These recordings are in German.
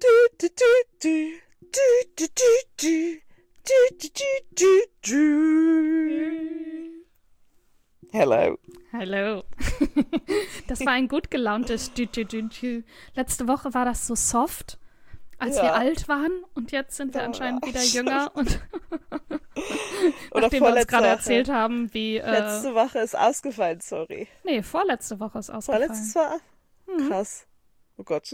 Du, du, du, du, du, du, du, du, du. Hello. Hallo. Das war ein gut gelauntes Dü. Letzte Woche war das so soft, als wir alt waren, und jetzt sind wir anscheinend wieder jünger. Und nachdem wir uns gerade erzählt haben, wie... letzte Woche ist ausgefallen, sorry. Nee, vorletzte Woche ist ausgefallen. Vorletztes war? Krass. Oh Gott.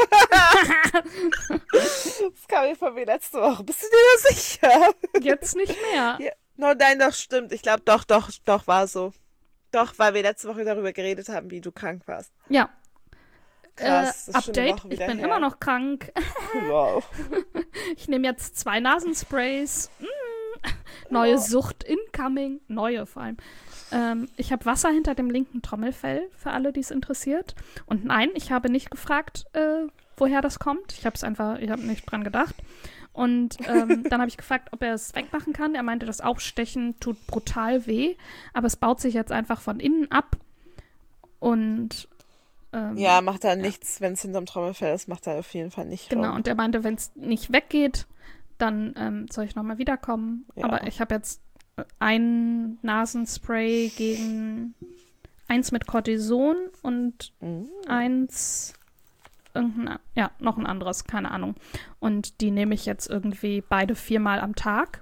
Das kam mir von mir letzte Woche. Bist du dir da sicher? Jetzt nicht mehr. Ja. No, nein, doch, stimmt. Ich glaube, doch, war so. Doch, weil wir letzte Woche darüber geredet haben, wie du krank warst. Ja. Krass, das ist schon eine Update, Woche ich wieder bin her. immer noch krank. Wow. Ich nehme jetzt 2 Nasensprays. Neue Sucht incoming. Neue vor allem. Ich habe Wasser hinter dem linken Trommelfell, für alle, die es interessiert. Und nein, ich habe nicht gefragt, woher das kommt. Ich habe nicht dran gedacht. Und dann habe ich gefragt, ob er es wegmachen kann. Er meinte, das Aufstechen tut brutal weh, aber es baut sich jetzt einfach von innen ab. Und ja, macht da nichts, wenn es hinterm Trommelfell ist, macht er auf jeden Fall nicht. Genau, und er meinte, wenn es nicht weggeht, dann soll ich nochmal wiederkommen. Ja. Aber ich habe jetzt ein Nasenspray gegen 1 mit Cortison und eins noch ein anderes, keine Ahnung. Und die nehme ich jetzt irgendwie beide 4-mal am Tag.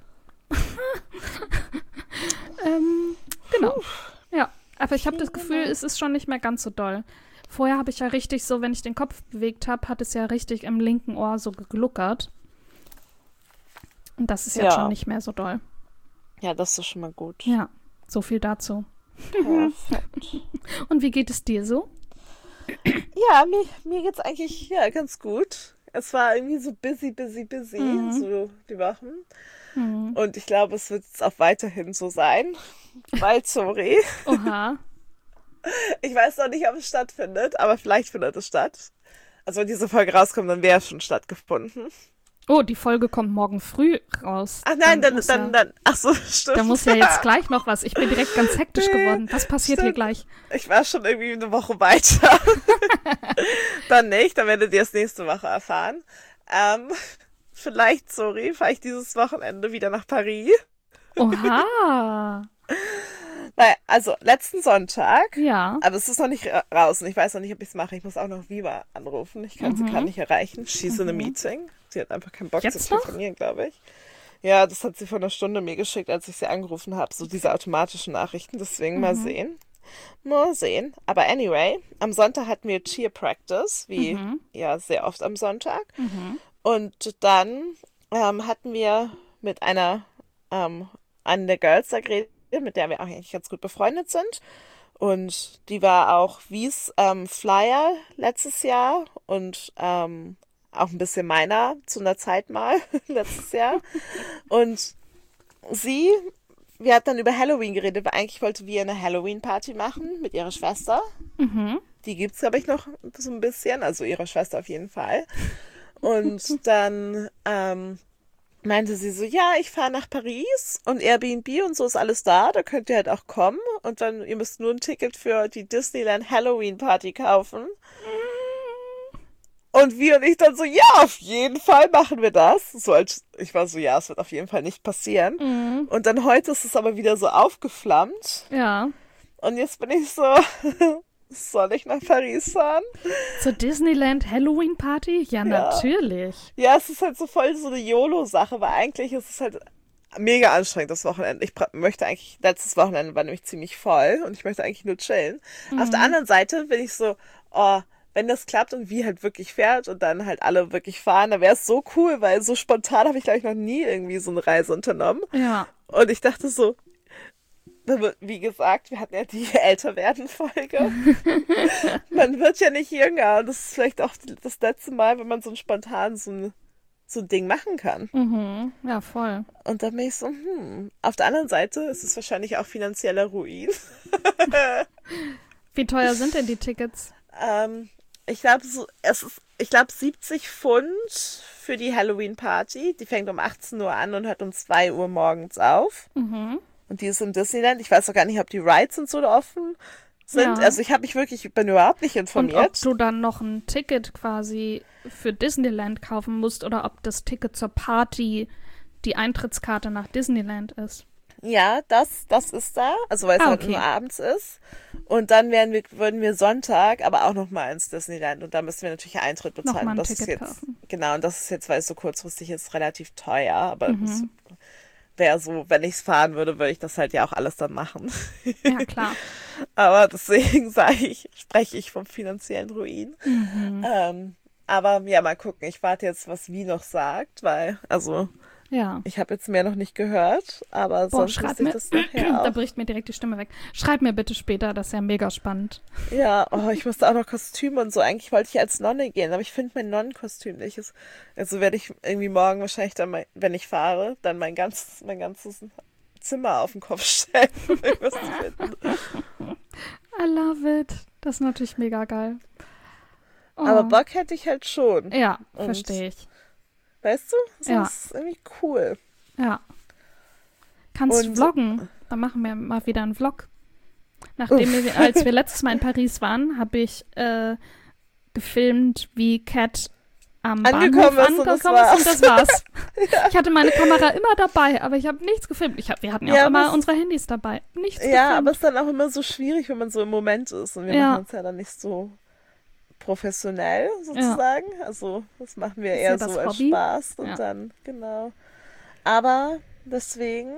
Genau. Ja, aber ich habe das Gefühl, es ist schon nicht mehr ganz so doll. Vorher habe ich ja richtig so, wenn ich den Kopf bewegt habe, hat es ja richtig im linken Ohr so gegluckert. Und das ist jetzt schon nicht mehr so doll. Ja, das ist schon mal gut. Ja, so viel dazu. Perfekt. Und wie geht es dir so? Ja, mir geht's eigentlich ganz gut. Es war irgendwie so busy, so die Wochen. Und ich glaube, es wird jetzt auch weiterhin so sein. Bald, sorry. Oha. Ich weiß noch nicht, ob es stattfindet, aber vielleicht findet es statt. Also wenn diese Folge rauskommt, dann wäre es schon stattgefunden. Oh, die Folge kommt morgen früh raus. Ach nein, dann. Ach so, stimmt. Da muss ja jetzt gleich noch was. Ich bin direkt ganz hektisch geworden. Was passiert hier gleich? Ich war schon irgendwie eine Woche weiter. Dann nicht, dann werdet ihr es nächste Woche erfahren. Vielleicht, sorry, fahre ich dieses Wochenende wieder nach Paris. Oha. Naja, also letzten Sonntag. Ja. Aber es ist noch nicht raus und ich weiß noch nicht, ob ich es mache. Ich muss auch noch Viva anrufen. Ich kann sie gerade nicht erreichen. She's in a meeting. Sie hat einfach keinen Bock Jetzt zu telefonieren, glaube ich. Ja, das hat sie vor einer Stunde mir geschickt, als ich sie angerufen habe. So diese automatischen Nachrichten. Deswegen mal sehen. Mal sehen. Aber anyway, am Sonntag hatten wir Cheer Practice, wie ja sehr oft am Sonntag. Und dann hatten wir mit einer der Girls da geredet, mit der wir auch eigentlich ganz gut befreundet sind. Und die war auch Wies Flyer letztes Jahr und auch ein bisschen meiner zu einer Zeit mal letztes Jahr. Und wir hatten dann über Halloween geredet, weil eigentlich wollte wir eine Halloween-Party machen mit ihrer Schwester. Die gibt's, glaube ich, noch so ein bisschen, also ihre Schwester auf jeden Fall. Und dann meinte sie so, ja, ich fahre nach Paris und Airbnb und so ist alles da könnt ihr halt auch kommen und dann, ihr müsst nur ein Ticket für die Disneyland Halloween Party kaufen. Und wir und ich dann so, ja, auf jeden Fall machen wir das. So als ich war so, ja, es wird auf jeden Fall nicht passieren. Und dann heute ist es aber wieder so aufgeflammt. Ja. Und jetzt bin ich so, soll ich nach Paris fahren? Zur Disneyland Halloween Party? Ja, natürlich. Ja, es ist halt so voll so eine YOLO-Sache, weil eigentlich ist es halt mega anstrengend, das Wochenende. Ich möchte eigentlich, letztes Wochenende war nämlich ziemlich voll und ich möchte eigentlich nur chillen. Auf der anderen Seite bin ich so, oh, wenn das klappt und wie halt wirklich fährt und dann halt alle wirklich fahren, dann wäre es so cool, weil so spontan habe ich, glaube ich, noch nie irgendwie so eine Reise unternommen. Ja. Und ich dachte so, wie gesagt, wir hatten ja die Älterwerden-Folge. Man wird ja nicht jünger und das ist vielleicht auch das letzte Mal, wenn man so spontan so ein Ding machen kann. Ja, voll. Und dann bin ich so, Auf der anderen Seite ist es wahrscheinlich auch finanzieller Ruin. Wie teuer sind denn die Tickets? Ich glaube, 70 Pfund für die Halloween-Party. Die fängt um 18 Uhr an und hört um 2 Uhr morgens auf. Und die ist im Disneyland. Ich weiß auch gar nicht, ob die Rides und so da offen Ja. Also ich bin überhaupt nicht Und ob informiert. du dann noch ein Ticket quasi für Disneyland kaufen musst oder ob das Ticket zur Party die Eintrittskarte nach Disneyland ist. Ja, das ist da, also weil es halt Okay. nur abends ist. Und dann würden wir Sonntag aber auch nochmal ins Disneyland und da müssen wir natürlich Eintritt bezahlen. Nochmal ein Das ist Ticket jetzt, kaufen. genau, und das ist jetzt, weil es so kurzfristig ist, relativ teuer. Aber es Mhm. wäre so, wenn ich es fahren würde ich das halt ja auch alles dann machen. Ja, klar. Aber deswegen spreche ich vom finanziellen Ruin. Mhm. Aber ja, mal gucken. Ich warte jetzt, was Wie noch sagt, weil, also, Ja. ich habe jetzt mehr noch nicht gehört, aber Boah, sonst schreib wüsste ich mir. das nachher Da auch. bricht mir direkt die Stimme weg. Schreib mir bitte später, das ist ja mega spannend. Ja, oh, ich musste auch noch Kostüme und so. Eigentlich wollte ich als Nonne gehen, aber ich finde mein Nonnenkostüm nicht. Also werde ich irgendwie morgen wahrscheinlich dann, wenn ich fahre, dann mein ganzes Zimmer auf den Kopf stellen, um irgendwas zu finden. I love it. Das ist natürlich mega geil. Oh. Aber Bock hätte ich halt schon. Ja, Und verstehe ich. weißt du? Das Ja. ist irgendwie cool. Ja. Kannst Und vloggen. Dann machen wir mal wieder einen Vlog. Als wir letztes Mal in Paris waren, habe ich gefilmt, wie Cat am Angekommen Bahnhof ist und das angekommen ist und war's. das war's. Ich hatte meine Kamera immer dabei, aber ich habe nichts gefilmt. Wir hatten ja Ja, auch immer aber unsere Handys dabei. Nichts ja, aber gefilmt. es ist dann auch immer so schwierig, wenn man so im Moment ist. Und wir Ja. machen uns ja dann nicht so professionell sozusagen. Also das machen wir Ist eher ja das so als Hobby. Spaß und Ja. dann, genau. Aber deswegen,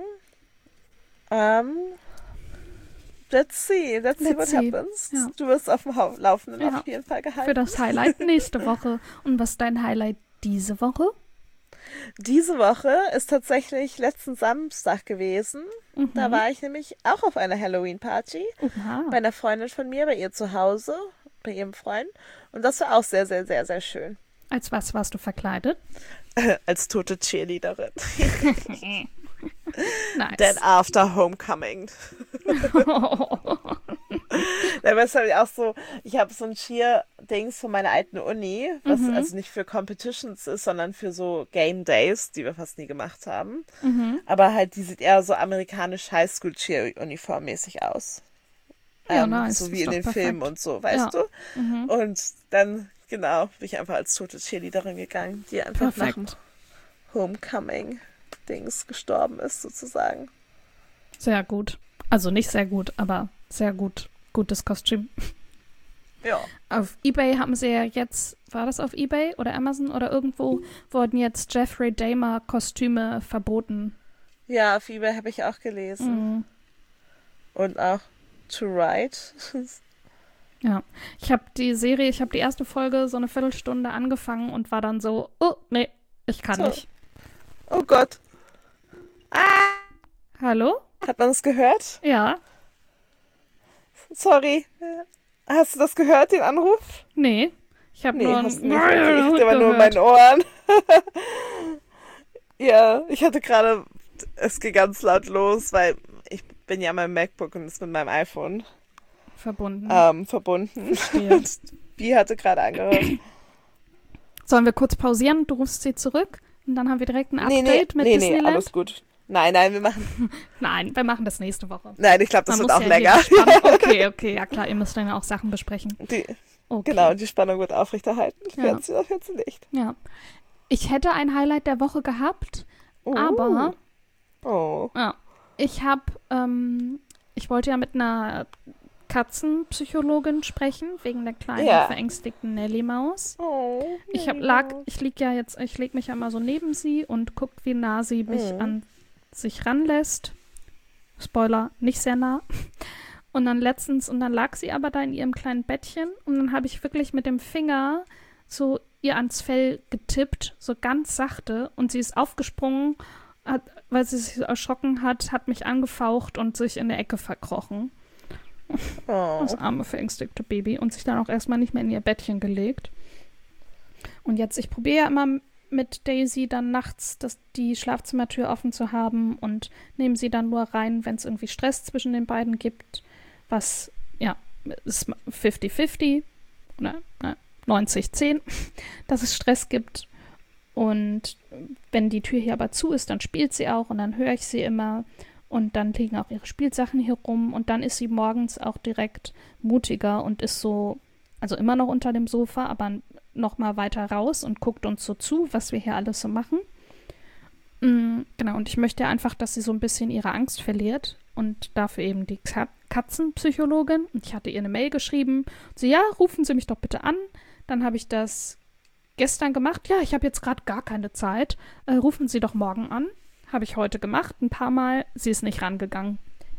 let's see Let's what see. happens. Ja. Du wirst auf dem Laufenden Ja. auf jeden Fall Für gehalten. das Highlight nächste Woche. Und was ist dein Highlight diese Woche? Diese Woche ist tatsächlich letzten Samstag gewesen. Da war ich nämlich auch auf einer Halloween-Party Oha. bei einer Freundin von mir, bei ihr zu Hause, bei ihrem Freund. Und das war auch sehr, sehr, sehr, sehr schön. Als was warst du verkleidet? Als tote Cheerleaderin. Nice. Then after Homecoming. Da war es halt auch so, ich habe so ein Cheer-Dings von meiner alten Uni, was also nicht für Competitions ist, sondern für so Game Days, die wir fast nie gemacht haben. Aber halt, die sieht eher so amerikanisch Highschool-Cheer-Uniform-mäßig aus. Ja, nice. So Ist wie in doch den perfekt. Filmen und so, weißt du? Und dann, genau, bin ich einfach als tote Cheerleaderin gegangen, die einfach nach dem Perfekt. Homecoming-Dings gestorben ist, sozusagen. Sehr gut. Also nicht sehr gut, aber sehr gut. Gutes Kostüm. Ja. Auf eBay haben sie ja jetzt, war das auf eBay oder Amazon oder irgendwo, wurden jetzt Jeffrey Dahmer Kostüme verboten. Ja, auf eBay habe ich auch gelesen. Und auch To Write. Ja. Ich habe die erste Folge so eine Viertelstunde angefangen und war dann so, oh, nee, ich kann So. nicht. Oh Gott. Hallo? Hat man es gehört? Ja. Sorry. Hast du das gehört, den Anruf? Nee. Ich habe Nee, nur hast du nicht. Okay, ich war nur in meinen Ohren. Ja, ich hatte gerade, es ging ganz laut los, weil ich bin ja mein MacBook und ist mit meinem iPhone verbunden. verbunden. Verstehe. Und die hatte gerade angehört. Sollen wir kurz pausieren? Du rufst sie zurück und dann haben wir direkt ein Nee, Update mit nee, Disneyland? alles gut. Nein, wir machen, Nein, wir machen das nächste Woche. nein, ich glaube, das Man wird muss auch ja länger. hier die Spannung- Okay, ja klar, ihr müsst dann ja auch Sachen besprechen. Okay. Genau, die Spannung wird aufrechterhalten. Ich Ja. werde sie auch jetzt nicht. Ja. Ich hätte ein Highlight der Woche gehabt, aber ja, ich wollte ja mit einer Katzenpsychologin sprechen, wegen der kleinen, Ja. verängstigten Nelly-Maus. Oh, Ich Nelly-Maus. leg mich ja immer so neben sie und guck, wie nah sie mich an sich ranlässt. Spoiler, nicht sehr nah. Und dann lag sie aber da in ihrem kleinen Bettchen und dann habe ich wirklich mit dem Finger so ihr ans Fell getippt, so ganz sachte und sie ist aufgesprungen, weil sie sich erschrocken hat mich angefaucht und sich in der Ecke verkrochen. Das arme, verängstigte Baby und sich dann auch erstmal nicht mehr in ihr Bettchen gelegt. Und jetzt, ich probiere ja immer mit Daisy dann nachts die Schlafzimmertür offen zu haben und nehme sie dann nur rein, wenn es irgendwie Stress zwischen den beiden gibt, was, ja, ist 50-50 oder 90-10, dass es Stress gibt. Und wenn die Tür hier aber zu ist, dann spielt sie auch und dann höre ich sie immer. Und dann liegen auch ihre Spielsachen hier rum. Und dann ist sie morgens auch direkt mutiger und ist so, also immer noch unter dem Sofa, aber noch mal weiter raus und guckt uns so zu, was wir hier alles so machen. Genau, und ich möchte einfach, dass sie so ein bisschen ihre Angst verliert. Und dafür eben die Katzenpsychologin. Und ich hatte ihr eine Mail geschrieben. Und sie, ja, rufen Sie mich doch bitte an. Dann habe ich das gestern gemacht. Ja, ich habe jetzt gerade gar keine Zeit. Rufen Sie doch morgen an. Habe ich heute gemacht, ein paar Mal. Sie ist nicht rangegangen.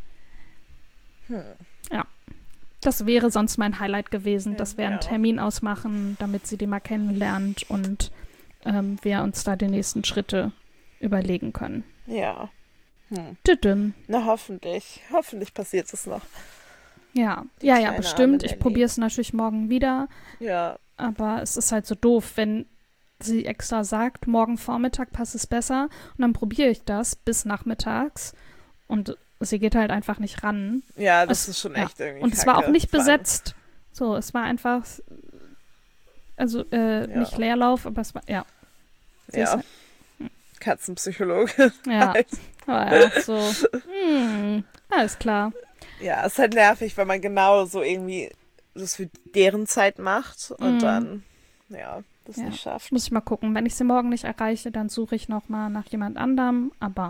Ja. Das wäre sonst mein Highlight gewesen, dass wir einen Termin ausmachen, damit sie die mal kennenlernt und wir uns da die nächsten Schritte überlegen können. Ja. Na, hoffentlich. Hoffentlich passiert es noch. Ja, bestimmt. Ich probiere es natürlich morgen wieder. Ja. Aber es ist halt so doof, wenn sie extra sagt, morgen Vormittag passt es besser. Und dann probiere ich das bis nachmittags. Und sie geht halt einfach nicht ran. Ja, das ist schon echt irgendwie Und es war auch nicht besetzt. So, es war einfach, also nicht Leerlauf, aber es war, ja. Ja. Katzenpsychologe. Ja, aber auch so, alles klar. Ja, ist halt nervig, wenn man genau so irgendwie das für deren Zeit macht und dann, das nicht schafft. Muss ich mal gucken. Wenn ich sie morgen nicht erreiche, dann suche ich noch mal nach jemand anderem, aber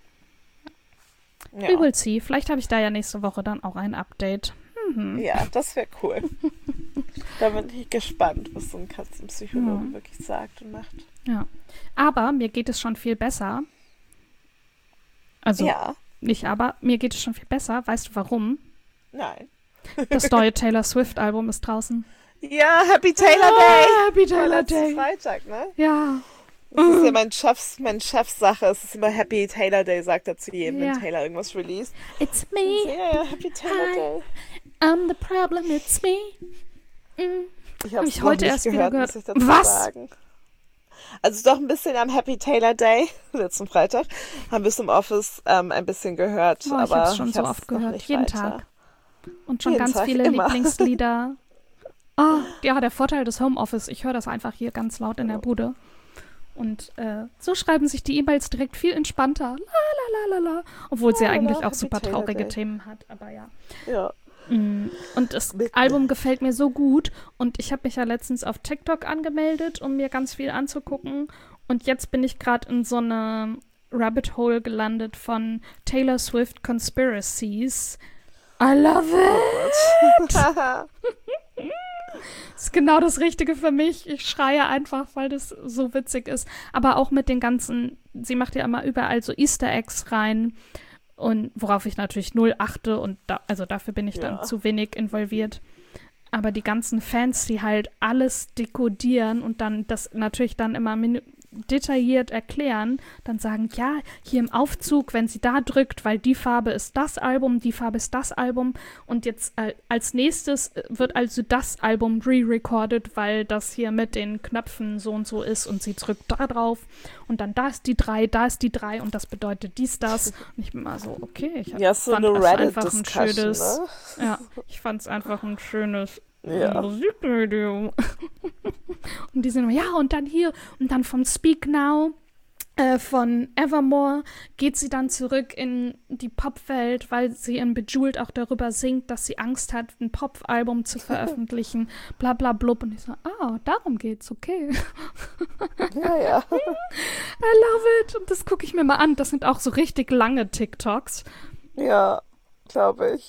we will see. Vielleicht habe ich da ja nächste Woche dann auch ein Update. Ja, das wäre cool. Da bin ich gespannt, was so ein Katzenpsychologe wirklich sagt und macht. Ja, aber mir geht es schon viel besser. Also, nicht aber, mir geht es schon viel besser. Weißt du warum? Nein. Das neue Taylor Swift-Album ist draußen. Ja, Happy Taylor Day. Happy Taylor Day. Freitag, ne? Ja. Das ist ja mein Chefs Sache. Es ist immer Happy Taylor Day, sagt er zu jedem, wenn Taylor irgendwas released. It's me. Ja, Happy Taylor Day. I'm the problem, it's me. Ich habe es heute erst gehört, wieder gehört. muss ich dazu sagen. Also doch ein bisschen am Happy Taylor Day, letzten Freitag, haben wir es im Office ein bisschen gehört. Aber ich habe es schon so oft gehört, jeden Tag. Und schon ganz viele Lieblingslieder. Ja, der Vorteil des Homeoffice, ich höre das einfach hier ganz laut in der Bude. Und so schreiben sich die E-Mails direkt viel entspannter. La, la, la, la, la. Obwohl sie eigentlich auch super traurige Themen hat, aber ja. Ja. Und das Album gefällt mir so gut. Und ich habe mich ja letztens auf TikTok angemeldet, um mir ganz viel anzugucken. Und jetzt bin ich gerade in so eine Rabbit Hole gelandet von Taylor Swift Conspiracies. I love it! Das ist genau das Richtige für mich. Ich schreie einfach, weil das so witzig ist. Aber auch mit den ganzen, sie macht ja immer überall so Easter Eggs rein. Und worauf ich natürlich null achte und dafür bin ich dann zu wenig involviert. Aber die ganzen Fans, die halt alles dekodieren und dann das natürlich dann immer detailliert erklären, dann sagen, ja, hier im Aufzug, wenn sie da drückt, weil die Farbe ist das Album, die Farbe ist das Album und jetzt als nächstes wird also das Album re-recorded, weil das hier mit den Knöpfen so und so ist und sie drückt da drauf und dann da ist die 3 und das bedeutet dies, das. Und ich bin mal so, okay, ich fand das einfach ein schönes, ne? Ja, ich fand es einfach ein schönes Musikvideo. Und die sind, und dann hier, und dann vom Speak Now, von Evermore, geht sie dann zurück in die Popwelt, weil sie in Bejeweled auch darüber singt, dass sie Angst hat, ein Pop-Album zu veröffentlichen, bla bla blub. Und ich so, darum geht's, okay. Ja. I love it. Und das gucke ich mir mal an. Das sind auch so richtig lange TikToks. Ja, glaube ich.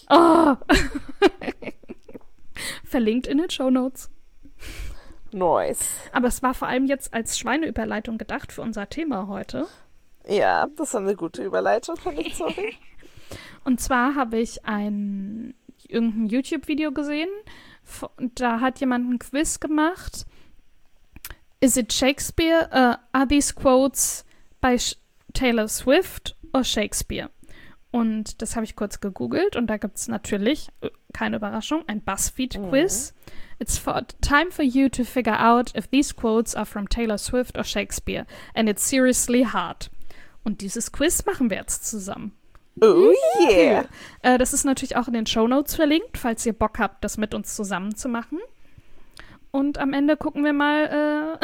Verlinkt in den Shownotes. Nice. Aber es war vor allem jetzt als Schweineüberleitung gedacht für unser Thema heute. Ja, das war eine gute Überleitung, finde ich, sorry. Und zwar habe ich irgendein YouTube-Video gesehen. Da hat jemand ein Quiz gemacht. Is it Shakespeare? Are these quotes by Taylor Swift or Shakespeare? Und das habe ich kurz gegoogelt und da gibt es natürlich, keine Überraschung, ein BuzzFeed-Quiz. It's time for you to figure out if these quotes are from Taylor Swift or Shakespeare. And it's seriously hard. Und dieses Quiz machen wir jetzt zusammen. Oh yeah! Das ist natürlich auch in den Shownotes verlinkt, falls ihr Bock habt, das mit uns zusammen zu machen. Und am Ende gucken wir mal,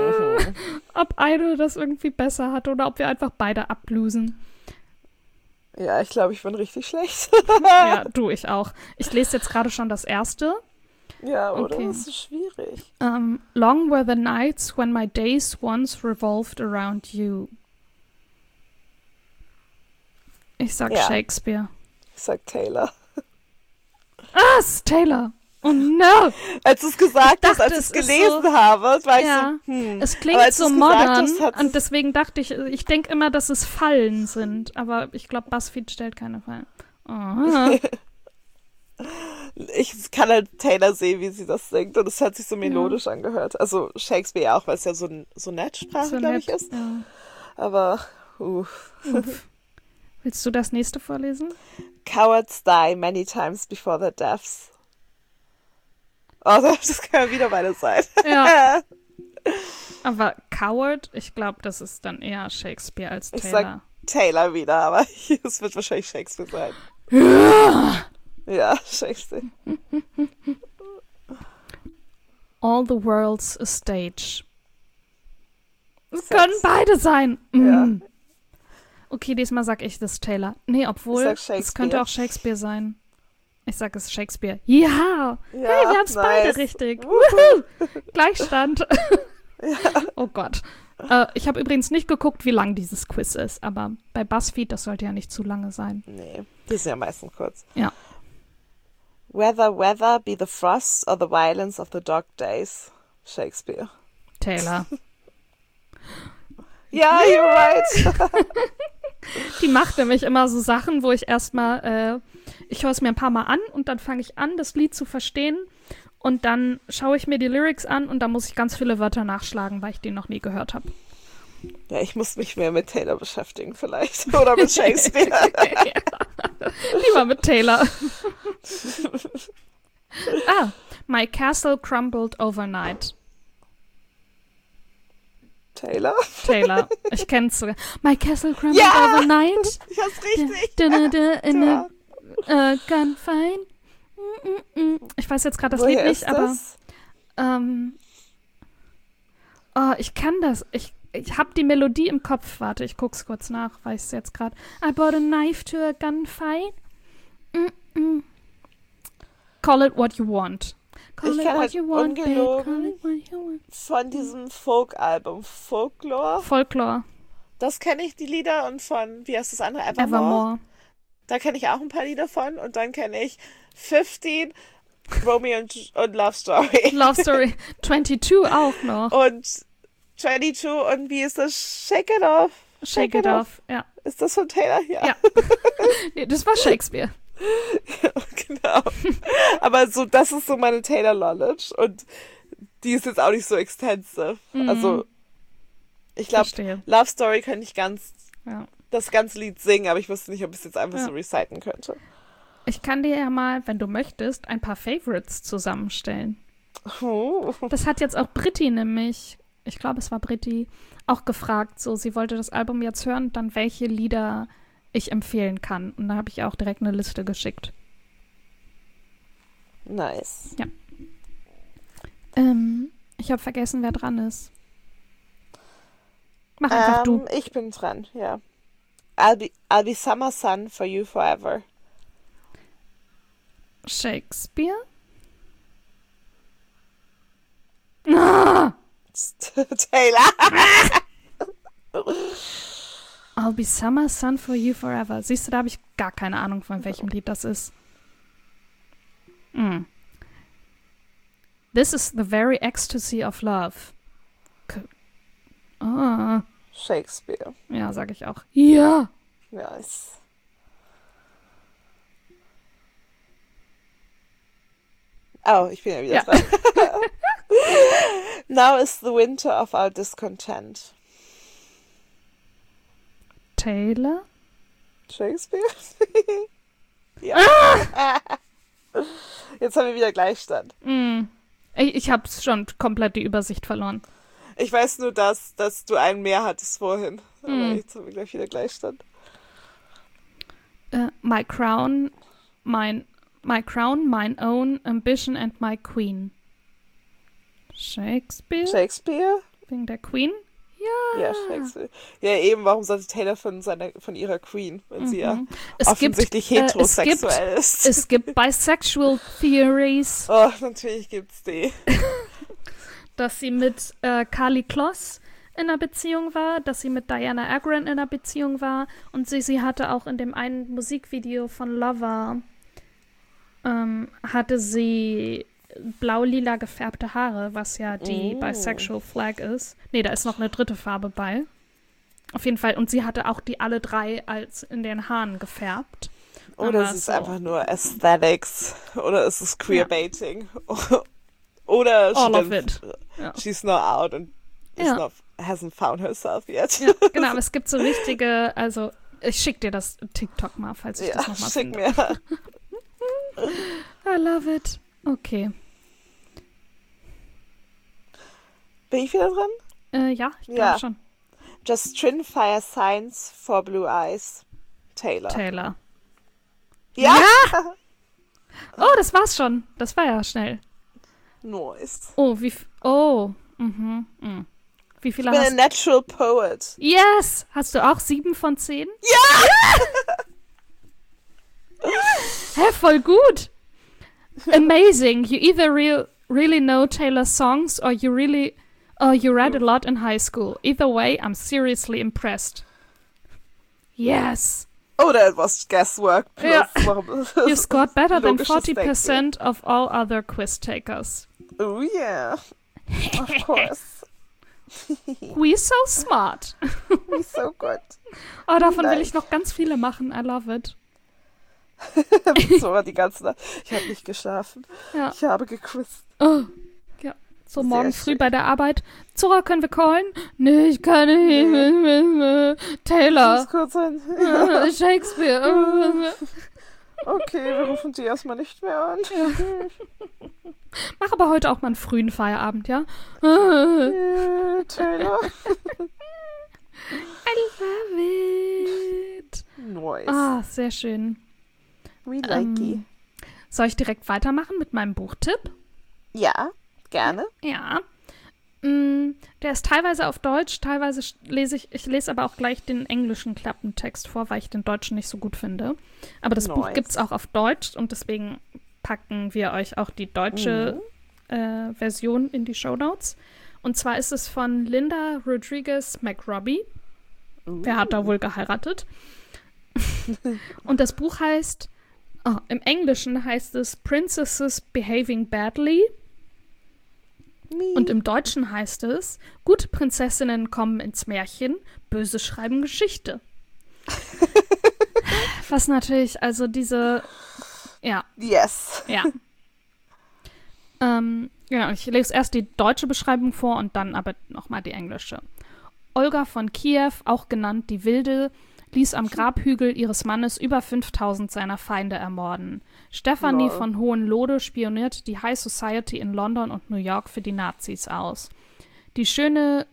ob eine das irgendwie besser hat oder ob wir einfach beide ablosen. Ja, ich glaube, ich bin richtig schlecht. Ja, du, ich auch. Ich lese jetzt gerade schon das erste. Ja, oder? Okay. Das ist schwierig. Long were the nights when my days once revolved around you. Ich sag Ja. Shakespeare. Ich sag Taylor. Ah, es ist Taylor. Oh no! Als du es gesagt hast, dachte, als ich es es ist gelesen so- habe, war ich Ja, so, es Aber klingt als so du's gesagt modern hast, hat's- und deswegen dachte ich denke immer, dass es Fallen sind, aber ich glaube, BuzzFeed stellt keine Fallen. Aha. Ich kann halt Taylor sehen, wie sie das singt und es hat sich so melodisch angehört. Also Shakespeare auch, weil es ja so Nettsprache, So glaube ich, nett. ist. Ja. Aber, Uff. Willst du das nächste vorlesen? Cowards die many times before their deaths. Oh, das kann ja wieder meine sein. Ja. Aber Coward, ich glaube, das ist dann eher Shakespeare als Ich Taylor. sag Taylor wieder, aber es wird wahrscheinlich Shakespeare sein. Ja, Shakespeare. All the world's a stage. Es Sex. können beide sein. Ja. Okay, diesmal sag ich das Taylor. Nee, obwohl, Ich sag es Shakespeare. könnte auch Shakespeare sein. Ich sag es Shakespeare. Ja! Hey, wir haben es beide richtig. Wuhu! Gleichstand. Oh Gott. Ich habe übrigens nicht geguckt, wie lang dieses Quiz ist, aber bei BuzzFeed, das sollte ja nicht zu lange sein. Nee, die sind ja meistens kurz. Ja. Weather be the frost or the violence of the dog days. Shakespeare. Taylor. Ja, you're right. Die macht nämlich immer so Sachen, wo ich erstmal, ich höre es mir ein paar Mal an und dann fange ich an, das Lied zu verstehen und dann schaue ich mir die Lyrics an und dann muss ich ganz viele Wörter nachschlagen, weil ich die noch nie gehört habe. Ja, ich muss mich mehr mit Taylor beschäftigen vielleicht. Oder mit Shakespeare. Lieber mit Taylor. My castle crumbled overnight. Taylor? Taylor. Ich kenne es sogar. My castle crumbled Ja! overnight. Ich hab's richtig. In Ja. a gunfight. Ich weiß jetzt gerade das Woher Lied nicht, ist aber das? ich kann das. Ich habe die Melodie im Kopf. Warte, ich guck's kurz nach, weiß es jetzt gerade. I bought a knife to a gunfight. Call it what you want. Call Ich it kann what halt you want, babe. ungelogen Call it what you want. Von diesem Folk-Album Folklore. Folklore. Das kenne ich, die Lieder. Und von, wie heißt das andere? Evermore. Da kenne ich auch ein paar Lieder von. Und dann kenne ich 15, Romeo und Love Story. Love Story 22 auch noch. Und 22 und wie ist das? Shake It Off. Shake It Off. Ja. Ist das von Taylor? Ja. Nee, das war Shakespeare. Genau. Aber so, das ist so meine Taylor-Knowledge. Und die ist jetzt auch nicht so extensive. Also, ich glaube, Verstehe. Love Story könnte ich Ja. das ganze Lied singen, aber ich wusste nicht, ob ich es jetzt einfach so reciten könnte. Ich kann dir ja mal, wenn du möchtest, ein paar Favorites zusammenstellen. Das hat jetzt auch Britti nämlich, ich glaube, es war Britti, auch gefragt. So, sie wollte das Album jetzt hören, dann welche Lieder ich empfehlen kann. Und da habe ich auch direkt eine Liste geschickt. Nice. Ja. Ich habe vergessen, wer dran ist. Mach einfach du. Ich bin dran, ja. I'll be summer sun for you forever. Shakespeare? Ah! Taylor. I'll be summer sun for you forever. Siehst du, da habe ich gar keine Ahnung, von welchem Lied das ist. This is the very ecstasy of love. Shakespeare. Ja, sage ich auch. Ja. Nice. Oh, ich bin ja wieder dran. Now is the winter of our discontent. Taylor? Shakespeare? Ja. Jetzt haben wir wieder Gleichstand. Ich habe schon komplett die Übersicht verloren. Ich weiß nur, dass du einen mehr hattest vorhin. Aber jetzt haben wir gleich wieder Gleichstand. My crown, mine own ambition and my queen. Shakespeare? Shakespeare? Wegen der Queen? Ja, Shakespeare. Ja, eben, warum sollte Taylor von ihrer Queen, wenn sie ja offensichtlich heterosexuell ist? Es gibt Bisexual Theories. Oh, natürlich gibt's die. Dass sie mit Karlie Kloss in einer Beziehung war, dass sie mit Diana Agron in einer Beziehung war und sie hatte auch in dem einen Musikvideo von Lover hatte sie blau-lila gefärbte Haare, was ja die Bisexual Flag ist. Nee, da ist noch eine dritte Farbe bei. Auf jeden Fall. Und sie hatte auch die alle drei als in den Haaren gefärbt. Oder es ist einfach nur Aesthetics. Oder es ist Queerbaiting. Ja. Oder all of it. She's not out and hasn't found herself yet. Ja, genau, aber es gibt so richtige, also ich schick dir das TikTok mal, falls ich das nochmal finde. Schick mir. I love it. Okay. Bin ich wieder dran? Ja, ich glaube schon. Just Trin Fire Signs for Blue Eyes. Taylor. Ja? Oh, das war's schon. Das war ja schnell. Nice. Oh, wie viele ich bin hast ein Natural Poet. Yes! Hast du auch 7 von 10? Ja! Hä, voll gut. Amazing. You either really know Taylor's songs or you read a lot in high school. Either way, I'm seriously impressed. Yes. Oder etwas guesswork. Ja. You scored better than 40% of all other quiz takers. Oh yeah. Of course. We so smart. We so good. Oh, davon will ich noch ganz viele machen. I love it. So war die ganze Nacht. Ich habe nicht geschlafen. Ja. Ich habe gequizt. Oh. Ja. So morgen früh bei der Arbeit. Zora, können wir callen? Nee, ich kann nicht. Taylor. Kurz sein. Shakespeare. Okay, wir rufen die erstmal nicht mehr an. Ja. Mach aber heute auch mal einen frühen Feierabend, ja? Taylor. I love it. Nice. Ah, sehr schön. We like it. Soll ich direkt weitermachen mit meinem Buchtipp? Ja, gerne. Ja. Der ist teilweise auf Deutsch, teilweise lese ich lese aber auch gleich den englischen Klappentext vor, weil ich den deutschen nicht so gut finde. Aber das Buch gibt es auch auf Deutsch und deswegen packen wir euch auch die deutsche Version in die Shownotes. Und zwar ist es von Linda Rodriguez McRobbie. Wer hat da wohl geheiratet? Und das Buch heißt, im Englischen heißt es Princesses Behaving Badly. Und im Deutschen heißt es, gute Prinzessinnen kommen ins Märchen, böse schreiben Geschichte. Was natürlich, also diese, ja. Yes. Ja. Ja, ich lese erst die deutsche Beschreibung vor und dann aber nochmal die englische. Olga von Kiew, auch genannt die Wilde, ließ am Grabhügel ihres Mannes über 5000 seiner Feinde ermorden. Stefanie von Hohenlohe spionierte die High Society in London und New York für die Nazis aus. Die schöne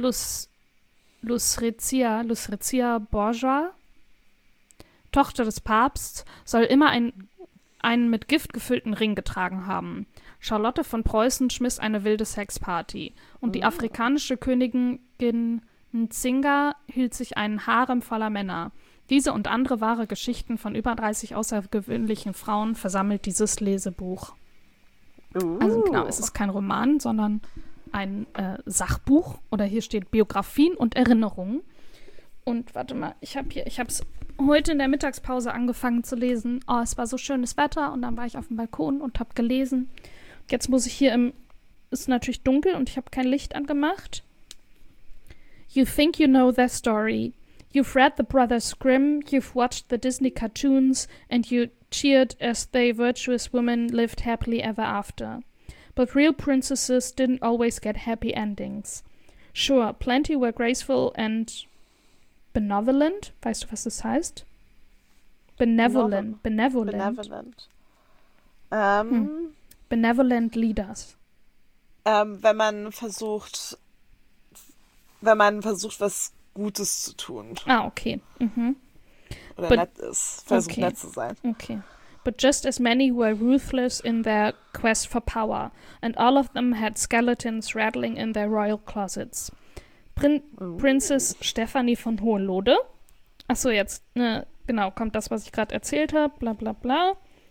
Lucrezia Borgia, Tochter des Papstes, soll immer einen mit Gift gefüllten Ring getragen haben. Charlotte von Preußen schmiss eine wilde Sexparty. Und die afrikanische Königin Nzinga hielt sich einen Harem voller Männer. Diese und andere wahre Geschichten von über 30 außergewöhnlichen Frauen versammelt dieses Lesebuch. Also genau, es ist kein Roman, sondern ein Sachbuch. Oder hier steht Biografien und Erinnerungen. Und warte mal, ich habe es heute in der Mittagspause angefangen zu lesen. Oh, es war so schönes Wetter und dann war ich auf dem Balkon und habe gelesen. Jetzt muss ich hier ist natürlich dunkel und ich habe kein Licht angemacht. You think you know their story. You've read the Brothers Grimm, you've watched the Disney cartoons, and you cheered as they virtuous women lived happily ever after. But real princesses didn't always get happy endings. Sure, plenty were graceful and benevolent. Weißt du, was das heißt? Benevolent. Benevolent leaders. Wenn man versucht, was Gutes zu tun. Ah, okay. Oder nett ist. Versucht nett zu sein. Okay. But just as many were ruthless in their quest for power, and all of them had skeletons rattling in their royal closets. Princess Stephanie von Hohenlohe. Achso, jetzt, genau, kommt das, was ich gerade erzählt habe, bla bla bla.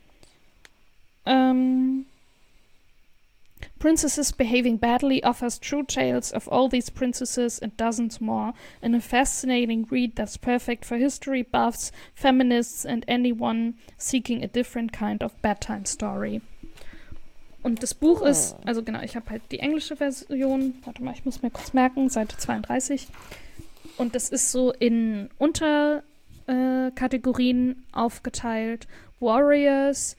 Princesses Behaving Badly offers true tales of all these princesses and dozens more in a fascinating read that's perfect for history buffs, feminists and anyone seeking a different kind of bedtime story. Und das Buch ist, also genau, ich habe halt die englische Version, warte mal, ich muss mir kurz merken, Seite 32. Und das ist so in Unterkategorien aufgeteilt. Warriors,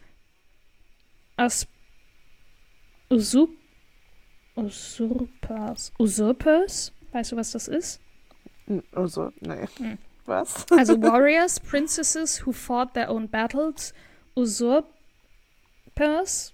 Usurpers. Weißt du, was das ist? Nee. Was? Also Warriors, Princesses who fought their own battles. Usurpers.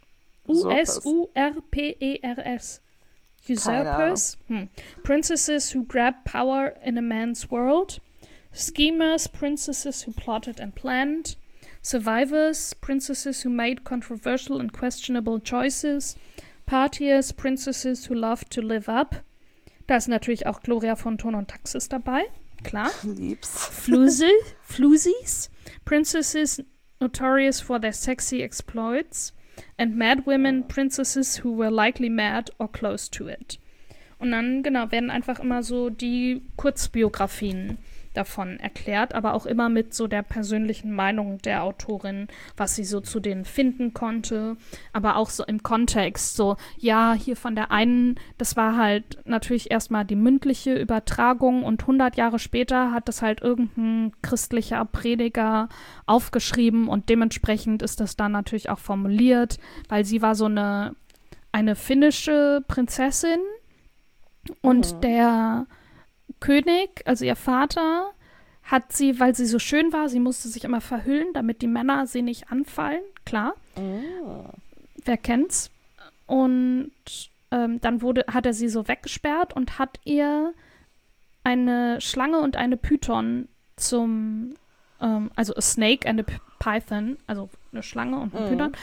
Usurpers. Usurpers. Princesses who grabbed power in a man's world. Schemers, princesses who plotted and planned. Survivors, princesses who made controversial and questionable choices. Partiers, princesses who loved to live up. Da ist natürlich auch Gloria von Thurn und Taxis dabei, klar. Lieb's. Floozies, princesses notorious for their sexy exploits. And mad women, princesses who were likely mad or close to it. Und dann, genau, werden einfach immer so die Kurzbiografien davon erklärt, aber auch immer mit so der persönlichen Meinung der Autorin, was sie so zu denen finden konnte, aber auch so im Kontext, so, ja, hier von der einen, das war halt natürlich erstmal die mündliche Übertragung und 100 Jahre später hat das halt irgendein christlicher Prediger aufgeschrieben und dementsprechend ist das dann natürlich auch formuliert, weil sie war so eine finnische Prinzessin und der König, also ihr Vater, hat sie, weil sie so schön war, sie musste sich immer verhüllen, damit die Männer sie nicht anfallen, klar. Wer kennt's? Und dann hat er sie so weggesperrt und hat ihr eine Schlange und eine Python also a snake and a python, also eine Schlange und ein Python,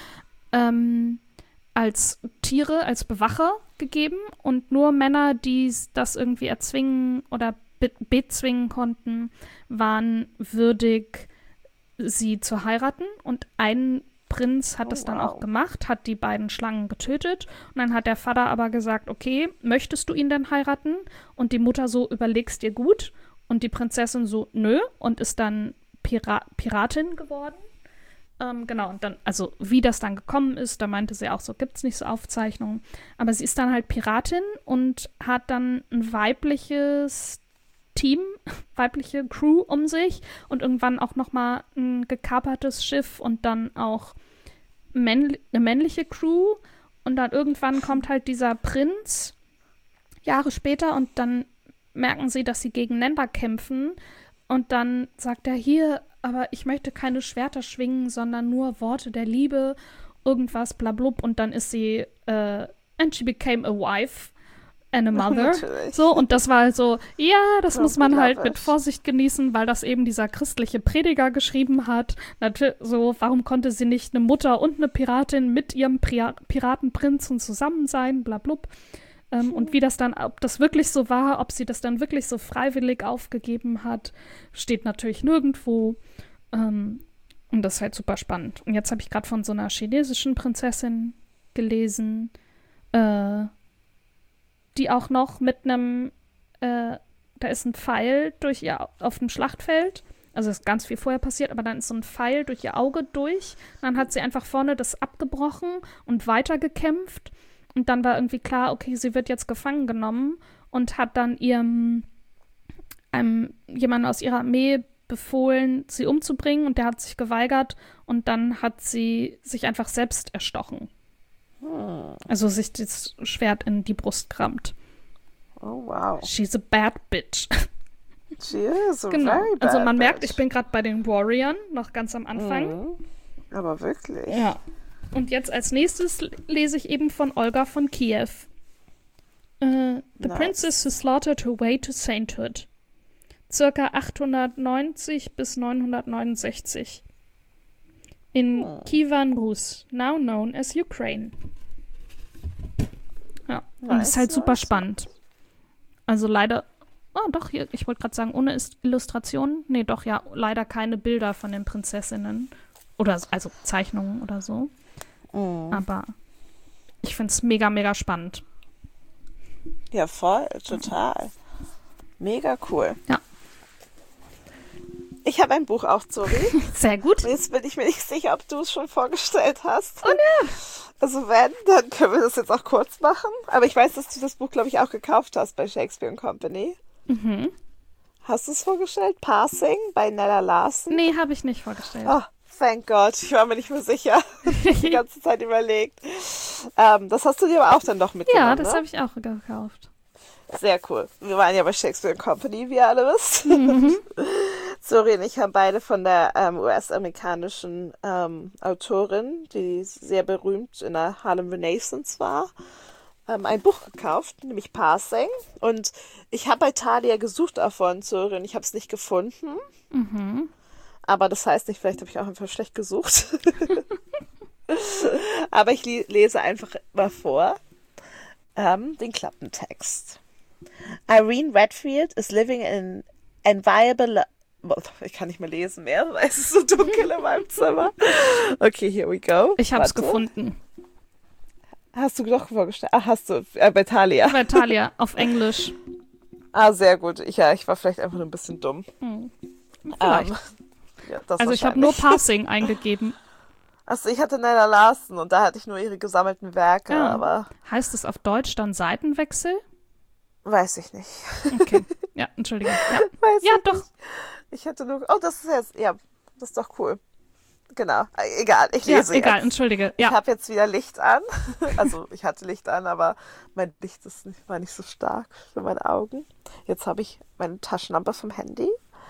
als Tiere, als Bewacher gegeben und nur Männer, die das irgendwie erzwingen oder bezwingen konnten, waren würdig, sie zu heiraten. Und ein Prinz hat es dann auch gemacht, hat die beiden Schlangen getötet. Und dann hat der Vater aber gesagt, okay, möchtest du ihn denn heiraten? Und die Mutter so, überlegst dir gut. Und die Prinzessin so, nö. Und ist dann Piratin geworden. Genau, und dann, also wie das dann gekommen ist, da meinte sie auch so, gibt's nicht so Aufzeichnungen. Aber sie ist dann halt Piratin und hat dann ein weibliches Team, weibliche Crew um sich und irgendwann auch nochmal ein gekapertes Schiff und dann auch eine männliche Crew. Und dann irgendwann kommt halt dieser Prinz Jahre später und dann merken sie, dass sie gegeneinander kämpfen. Und dann sagt er, hier, aber ich möchte keine Schwerter schwingen, sondern nur Worte der Liebe, irgendwas, blablub. Und dann ist sie, and she became a wife and a mother. So, und das war halt so, ja, das muss man halt mit Vorsicht genießen, weil das eben dieser christliche Prediger geschrieben hat. So, warum konnte sie nicht eine Mutter und eine Piratin mit ihrem Piratenprinzen zusammen sein, blablub. Und wie das dann, ob das wirklich so war, ob sie das dann wirklich so freiwillig aufgegeben hat, steht natürlich nirgendwo. Und das ist halt super spannend. Und jetzt habe ich gerade von so einer chinesischen Prinzessin gelesen, die auch noch mit einem, da ist ein Pfeil durch ihr auf dem Schlachtfeld. Also ist ganz viel vorher passiert, aber dann ist so ein Pfeil durch ihr Auge durch. Und dann hat sie einfach vorne das abgebrochen und weitergekämpft. Und dann war irgendwie klar, okay, sie wird jetzt gefangen genommen und hat dann jemanden aus ihrer Armee befohlen, sie umzubringen und der hat sich geweigert und dann hat sie sich einfach selbst erstochen. Also sich das Schwert in die Brust gerammt. Oh, wow. She's a bad bitch. She is a genau. very bad Also man merkt, bitch. ich bin gerade bei den Warriors, noch ganz am Anfang. Aber wirklich. Ja. Und jetzt als nächstes lese ich eben von Olga von Kiew. The Princess Who Slaughtered Her Way to Sainthood. Circa 890 bis 969. In Kievan Rus, now known as Ukraine. Ja, und es ist halt super spannend. Also leider, doch, hier, ich wollte gerade sagen, ohne Illustrationen. Nee, doch, ja, leider keine Bilder von den Prinzessinnen. Oder, also Zeichnungen oder so. Aber ich finde es mega, mega spannend. Ja, voll, total. Mega cool. Ja. Ich habe ein Buch auch, Zori. Sehr gut. Jetzt bin ich mir nicht sicher, ob du es schon vorgestellt hast. Oh ja. Also wenn, dann können wir das jetzt auch kurz machen. Aber ich weiß, dass du das Buch, glaube ich, auch gekauft hast bei Shakespeare & Company. Mhm. Hast du es vorgestellt? Passing bei Nella Larsen? Nee, habe ich nicht vorgestellt. Oh, thank God. Ich war mir nicht mehr sicher. Ich habe die ganze Zeit überlegt. Das hast du dir aber auch dann doch mitgenommen, Ja, das ne? habe ich auch gekauft. Sehr cool. Wir waren ja bei Shakespeare & Company, wie ihr alle wisst. Zori und ich haben beide von der US-amerikanischen Autorin, die sehr berühmt in der Harlem Renaissance war, ein Buch gekauft, nämlich Passing. Und ich habe bei Thalia gesucht auch von Zori und ich habe es nicht gefunden. Aber das heißt nicht, vielleicht habe ich auch einfach schlecht gesucht. Aber ich lese einfach mal vor den Klappentext. Irene Redfield is living in enviable... Ich kann nicht mehr lesen mehr, weil es ist so dunkel in meinem Zimmer. Okay, here we go. Ich habe es gefunden. Hast du doch vorgestellt? Ach, hast du. Bei Thalia. Bei Thalia, auf Englisch. Ah, sehr gut. Ich war vielleicht einfach nur ein bisschen dumm. Vielleicht. Ja, das Also ich habe nur Passing eingegeben. Achso, ich hatte Nella Larsen und da hatte ich nur ihre gesammelten Werke, aber... Heißt es auf Deutsch dann Seitenwechsel? Weiß ich nicht. Okay. Ja, Entschuldigung. Ja, Weiß ja ich doch. nicht. Ich hatte nur... Oh, das ist jetzt... Ja, das ist doch cool. Genau. Egal, ich lese egal, jetzt. Entschuldige. Ja. Ich habe jetzt wieder Licht an. Also ich hatte Licht an, aber mein Licht war nicht so stark für meine Augen. Jetzt habe ich meine Taschenlampe vom Handy.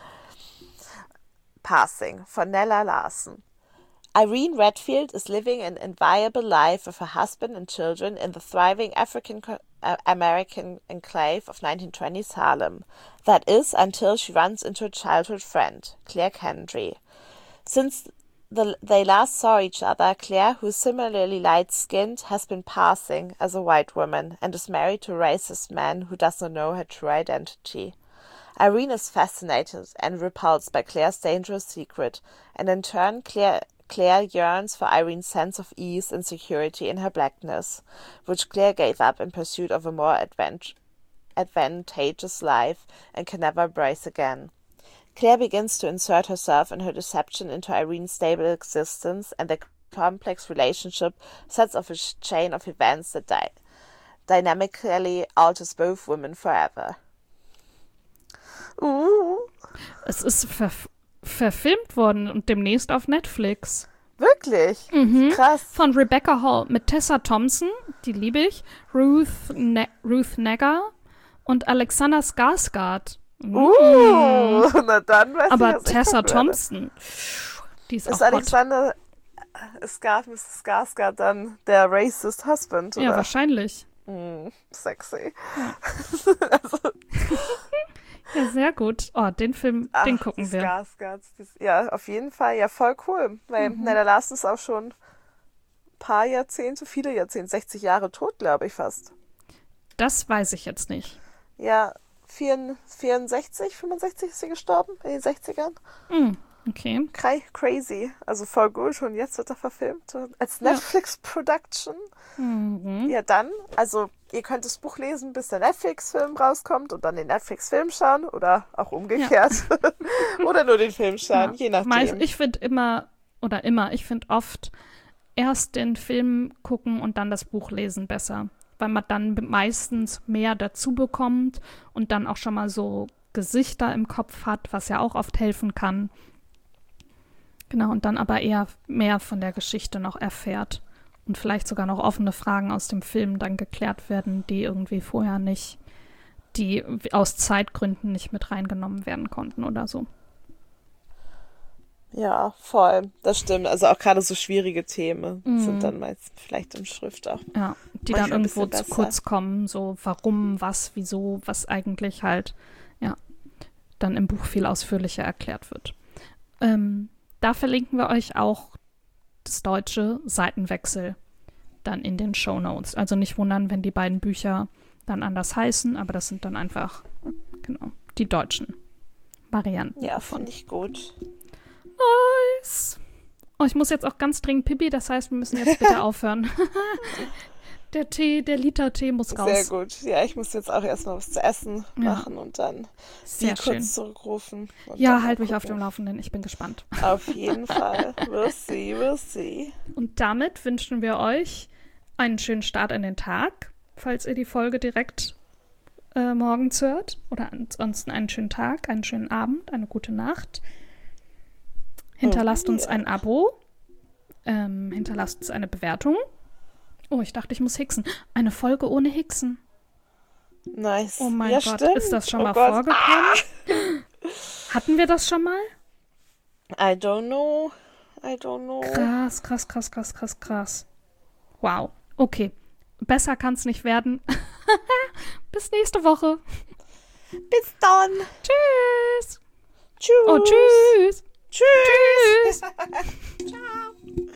Passing von Nella Larsen. Irene Redfield is living an enviable life with her husband and children in the thriving African-American enclave of 1920s Harlem. That is, until she runs into a childhood friend, Claire Kendry. Since they last saw each other, Claire, who is similarly light-skinned, has been passing as a white woman and is married to a racist man who does not know her true identity. Irene is fascinated and repulsed by Claire's dangerous secret, and in turn Claire yearns for Irene's sense of ease and security in her blackness, which Claire gave up in pursuit of a more advantageous life and can never embrace again. Claire begins to insert herself and her deception into Irene's stable existence, and their complex relationship sets off a chain of events that dynamically alters both women forever. Es ist verfilmt worden und demnächst auf Netflix. Wirklich? Krass. Von Rebecca Hall mit Tessa Thompson, die liebe ich, Ruth Negga und Alexander Skarsgård. Na dann weiß Aber ich, was Tessa ich Thompson, die ist auch hot. Alexander Skarsgård dann der racist husband, oder? Ja, wahrscheinlich. Sexy. Ja, sehr gut. Oh, den Film, den gucken wir. Skarsgård. Ja, auf jeden Fall. Ja, voll cool. Weil Nella Larsen ist auch schon ein paar Jahrzehnte, viele Jahrzehnte, 60 Jahre tot, glaube ich fast. Das weiß ich jetzt nicht. Ja, 64, 65 ist sie gestorben, in den 60ern. Okay. Crazy. Also voll gut. Schon jetzt wird er verfilmt. Als Netflix-Production. Ja, dann, also ihr könnt das Buch lesen, bis der Netflix-Film rauskommt und dann den Netflix-Film schauen oder auch umgekehrt. Oder nur den Film schauen, je nachdem. Ich finde ich finde oft erst den Film gucken und dann das Buch lesen besser. Weil man dann meistens mehr dazu bekommt und dann auch schon mal so Gesichter im Kopf hat, was ja auch oft helfen kann. Genau, und dann aber eher mehr von der Geschichte noch erfährt. Und vielleicht sogar noch offene Fragen aus dem Film dann geklärt werden, die irgendwie vorher nicht, die aus Zeitgründen nicht mit reingenommen werden konnten oder so. Ja, voll. Das stimmt. Also auch gerade so schwierige Themen sind dann meist vielleicht in Schrift auch. Ja, die dann irgendwo zu kurz kommen, so warum, was, wieso, was eigentlich halt, ja, dann im Buch viel ausführlicher erklärt wird. Da verlinken wir euch auch das deutsche Seitenwechsel dann in den Shownotes. Also nicht wundern, wenn die beiden Bücher dann anders heißen, aber das sind dann einfach, genau, die deutschen Varianten. Ja, finde ich gut. Nice. Oh, ich muss jetzt auch ganz dringend Pipi, das heißt, wir müssen jetzt bitte aufhören. Der Liter-Tee muss raus. Sehr gut. Ja, ich muss jetzt auch erstmal was zu essen machen und dann Sehr sie schön. kurz zurückrufen. Ja, halt mich auf dem Laufenden. Ich bin gespannt. Auf jeden Fall. We'll see, we'll see. Und damit wünschen wir euch einen schönen Start in den Tag, falls ihr die Folge direkt morgens hört. Oder ansonsten einen schönen Tag, einen schönen Abend, eine gute Nacht. Hinterlasst uns ein Abo. Hinterlasst uns eine Bewertung. Oh, ich dachte, ich muss hixen. Eine Folge ohne Hixen. Nice. Oh mein ja, Gott, stimmt. ist das schon mal Gott. vorgekommen? Hatten wir das schon mal? I don't know. Krass. Wow. Okay. Besser kann es nicht werden. Bis nächste Woche. Bis dann. Tschüss. Tschüss. Oh, tschüss. Tschüss. Tschüss. Ciao.